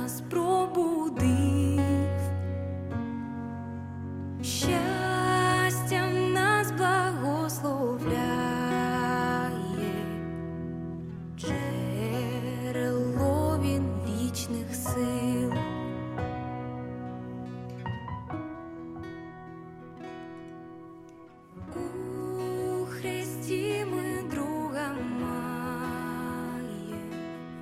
нас пробудив, щастям нас благословляє, джерело він вічних сил. У Христі ми друга маєм,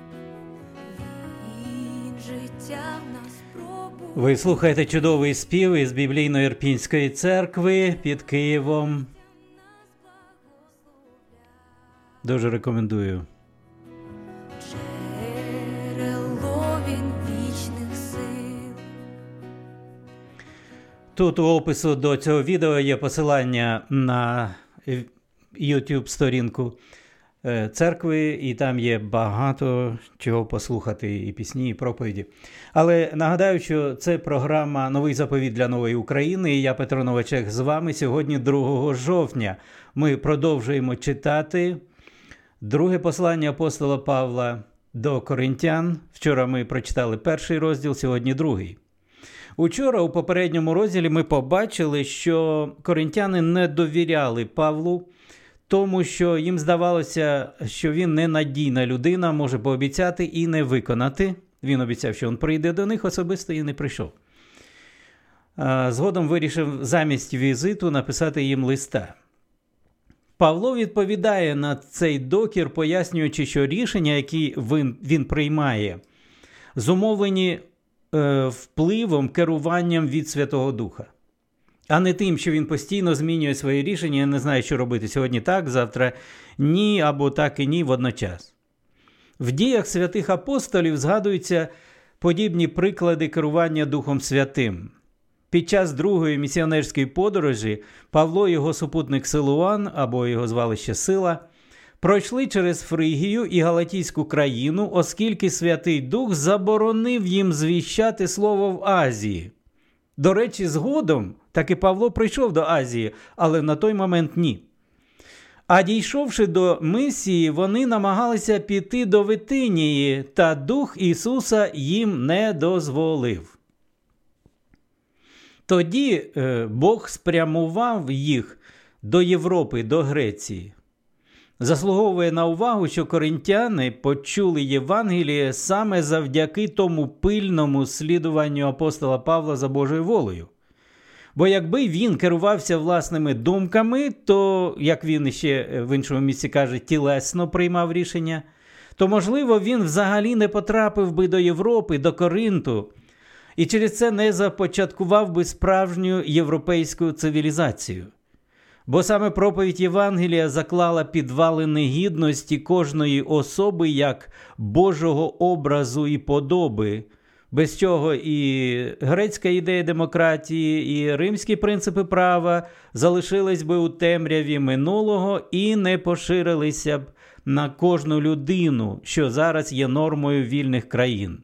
він життя в нас пробуде. Ви слухаєте чудовий спів із Біблійної Ірпінської церкви під Києвом. Дуже рекомендую. Джерело він вічних сил. Тут у опису до цього відео є посилання на YouTube-сторінку церкви, і там є багато чого послухати, і пісні, і проповіді. Але нагадаю, що це програма «Новий заповіт для нової України», і я, Петро Новачек, з вами сьогодні 2 жовтня. Ми продовжуємо читати друге послання апостола Павла до Коринтян. Вчора ми прочитали 1 розділ, сьогодні 2. Учора у попередньому розділі ми побачили, що коринтяни не довіряли Павлу, тому що їм здавалося, що він ненадійна людина, може пообіцяти і не виконати. Він обіцяв, що він прийде до них особисто, і не прийшов. Згодом вирішив замість візиту написати їм листа. Павло відповідає на цей докір, пояснюючи, що рішення, які він приймає, зумовлені впливом, керуванням від Святого Духа. А не тим, що він постійно змінює свої рішення і не знає, що робити. Сьогодні так, завтра ні, або так і ні водночас. В діях святих апостолів згадуються подібні приклади керування Духом Святим. Під час другої місіонерської подорожі Павло і його супутник Силуан, або його звали ще Сила, пройшли через Фригію і Галатійську країну, оскільки Святий Дух заборонив їм звіщати слово в Азії. До речі, згодом таки Павло прийшов до Азії, але на той момент ні. А дійшовши до Мисії, вони намагалися піти до Витинії, та Дух Ісуса їм не дозволив. Тоді Бог спрямував їх до Європи, до Греції. Заслуговує на увагу, що коринтяни почули Євангеліє саме завдяки тому пильному слідуванню апостола Павла за Божою волею. Бо якби він керувався власними думками, то, як він ще в іншому місці каже, тілесно приймав рішення, то, можливо, він взагалі не потрапив би до Європи, до Коринту, і через це не започаткував би справжню європейську цивілізацію. Бо саме проповідь Євангелія заклала підвалини гідності кожної особи як Божого образу і подоби, без чого і грецька ідея демократії, і римські принципи права залишились би у темряві минулого і не поширилися б на кожну людину, що зараз є нормою вільних країн.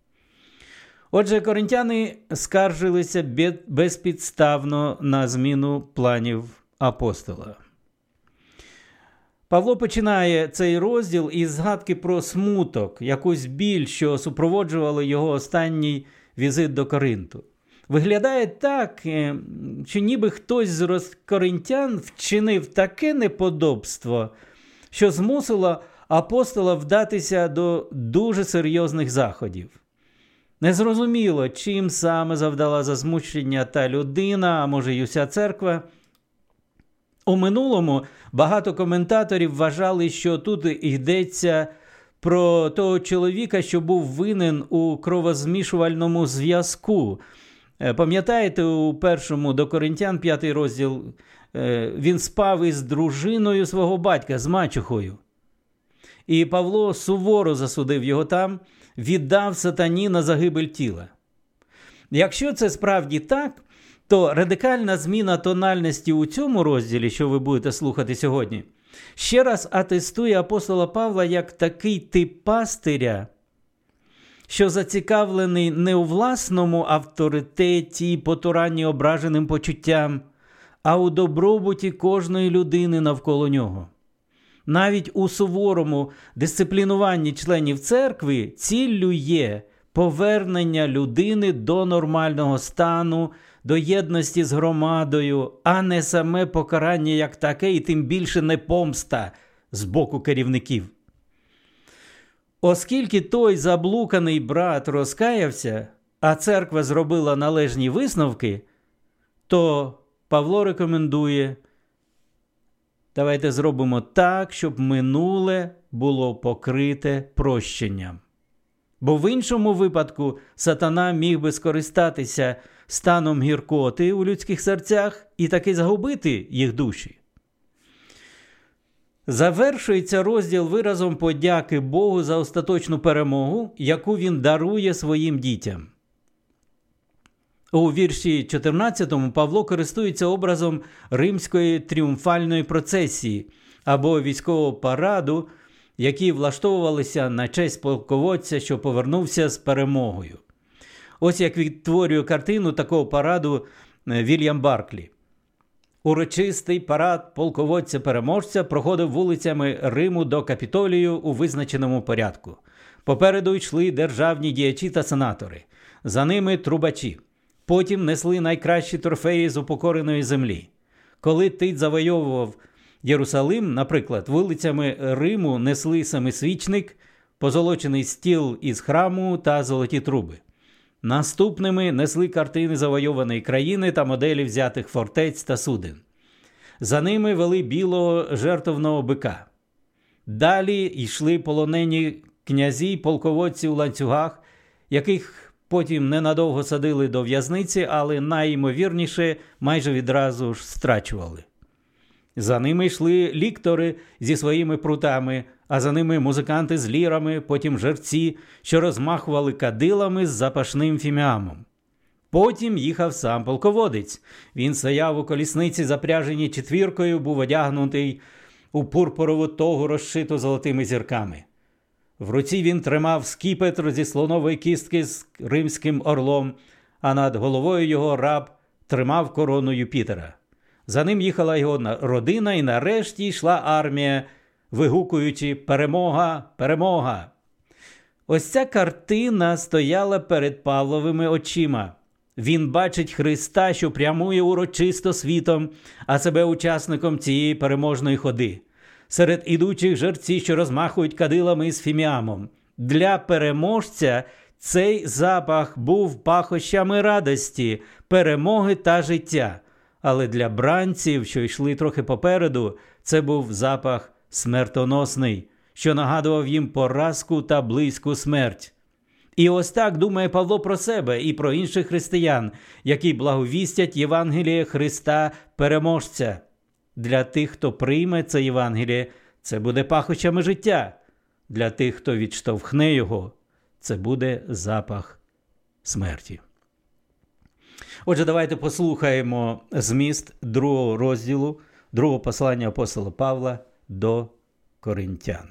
Отже, коринтяни скаржилися безпідставно на зміну планів апостола. Павло починає цей розділ із згадки про смуток, якусь біль, що супроводжувала його останній візит до Коринту. Виглядає так, що ніби хтось з коринтян вчинив таке неподобство, що змусило апостола вдатися до дуже серйозних заходів. Незрозуміло, чим саме завдала засмучення та людина, а може й уся церква. У минулому багато коментаторів вважали, що тут йдеться про того чоловіка, що був винен у кровозмішувальному зв'язку. Пам'ятаєте, у 1 до Коринтян, 5 розділ, він спав із дружиною свого батька, з мачухою. І Павло суворо засудив його там, віддав сатані на загибель тіла. Якщо це справді так, то радикальна зміна тональності у цьому розділі, що ви будете слухати сьогодні, ще раз атестує апостола Павла як такий тип пастиря, що зацікавлений не у власному авторитеті і потуранні ображеним почуттям, а у добробуті кожної людини навколо нього. Навіть у суворому дисциплінуванні членів церкви ціллю є повернення людини до нормального стану, до єдності з громадою, а не саме покарання як таке, і тим більше не помста з боку керівників. Оскільки той заблуканий брат розкаявся, а церква зробила належні висновки, то Павло рекомендує: давайте зробимо так, щоб минуле було покрите прощенням. Бо в іншому випадку сатана міг би скористатися станом гіркоти у людських серцях і таки загубити їх душі. Завершується розділ виразом подяки Богу за остаточну перемогу, яку він дарує своїм дітям. У вірші 14 Павло користується образом римської тріумфальної процесії або військового параду, які влаштовувалися на честь полководця, що повернувся з перемогою. Ось як відтворює картину такого параду Вільям Барклі. Урочистий парад полководця-переможця проходив вулицями Риму до Капітолію у визначеному порядку. Попереду йшли державні діячі та сенатори. За ними трубачі. Потім несли найкращі трофеї з упокореної землі. Коли Тит завойовував Єрусалим, наприклад, вулицями Риму несли семисвічник, позолочений стіл із храму та золоті труби. Наступними несли картини завойованої країни та моделі взятих фортець та суден. За ними вели білого жертовного бика. Далі йшли полонені князі й полководці у ланцюгах, яких потім ненадовго садили до в'язниці, але найімовірніше майже відразу ж страчували. За ними йшли ліктори зі своїми прутами, а за ними музиканти з лірами, потім жерці, що розмахували кадилами з запашним фіміамом. Потім їхав сам полководець. Він стояв у колісниці, запряженій четвіркою, був одягнутий у пурпурову тогу, розшиту золотими зірками. В руці він тримав скіпетр зі слонової кістки з римським орлом, а над головою його раб тримав корону Юпітера. За ним їхала його родина, і нарешті йшла армія, вигукуючи «Перемога! Перемога!». Ось ця картина стояла перед Павловими очима. Він бачить Христа, що прямує урочисто світом, а себе учасником цієї переможної ходи. Серед ідучих жерці, що розмахують кадилами з фіміамом. Для переможця цей запах був пахощами радості, перемоги та життя. Але для бранців, що йшли трохи попереду, це був запах смертоносний, що нагадував їм поразку та близьку смерть. І ось так думає Павло про себе і про інших християн, які благовістять Євангеліє Христа переможця. Для тих, хто прийме це Євангеліє, це буде пахощами життя. Для тих, хто відштовхне його, це буде запах смерті. Отже, давайте послухаємо зміст 2 розділу, 2 послання апостола Павла до Коринтян.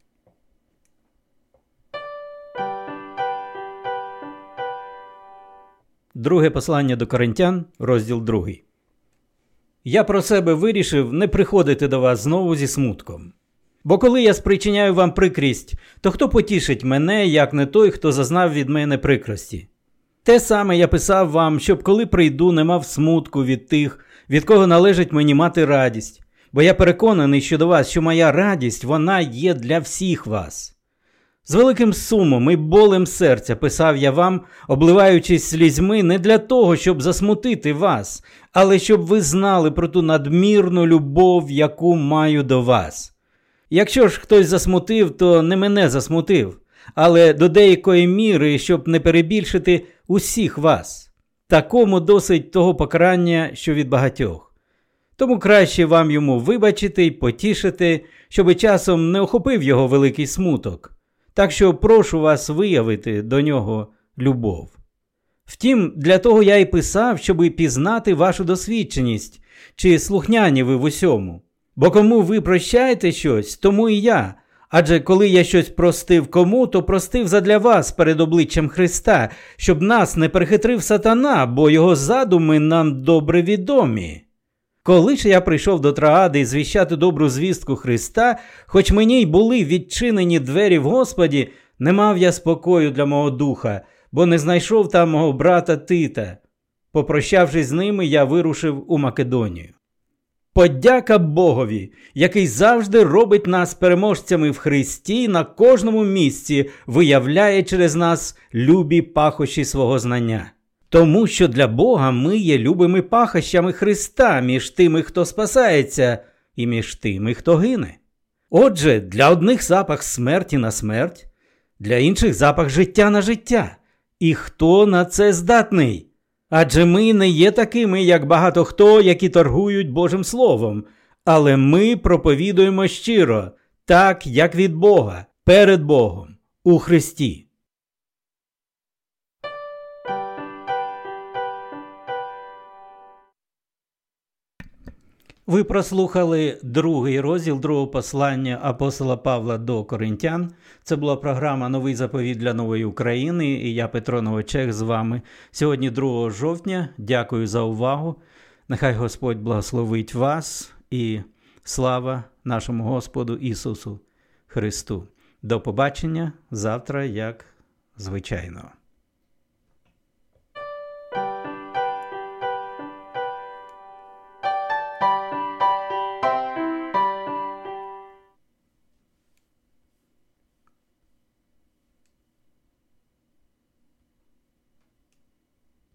Друге послання до Коринтян, розділ 2. Я про себе вирішив не приходити до вас знову зі смутком. Бо коли я спричиняю вам прикрість, то хто потішить мене, як не той, хто зазнав від мене прикрості? Те саме я писав вам, щоб коли прийду, не мав смутку від тих, від кого належить мені мати радість. Бо я переконаний щодо вас, що моя радість, вона є для всіх вас. З великим сумом і болем серця писав я вам, обливаючись слізьми не для того, щоб засмутити вас, але щоб ви знали про ту надмірну любов, яку маю до вас. Якщо ж хтось засмутив, то не мене засмутив, але до деякої міри, щоб не перебільшити усіх вас. Такому досить того покарання, що від багатьох. Тому краще вам йому вибачити й потішити, щоби часом не охопив його великий смуток. Так що прошу вас виявити до нього любов. Втім, для того я й писав, щоби пізнати вашу досвідченість, чи слухняні ви в усьому. Бо кому ви прощаєте щось, тому і я. Адже коли я щось простив кому, то простив задля вас перед обличчям Христа, щоб нас не перехитрив сатана, бо його задуми нам добре відомі. Коли ж я прийшов до Траади звіщати добру звістку Христа, хоч мені й були відчинені двері в Господі, Не мав я спокою для мого духа, бо не знайшов там мого брата Тита. Попрощавшись з ними, я вирушив у Македонію. Подяка Богові, який завжди робить нас переможцями в Христі і на кожному місці виявляє через нас любі пахощі свого знання. Тому що для Бога ми є любими пахощами Христа між тими, хто спасається, і між тими, хто гине. Отже, для одних запах смерті на смерть, для інших запах життя на життя. І хто на це здатний? Адже ми не є такими, як багато хто, які торгують Божим Словом, але ми проповідуємо щиро, так, як від Бога, перед Богом, у Христі. Ви прослухали другий розділ другого послання апостола Павла до Коринтян. Це була програма «Новий заповіт для нової України» і я, Петро Новочех, з вами. Сьогодні 2 жовтня. Дякую за увагу. Нехай Господь благословить вас і слава нашому Господу Ісусу Христу. До побачення завтра, як звичайно.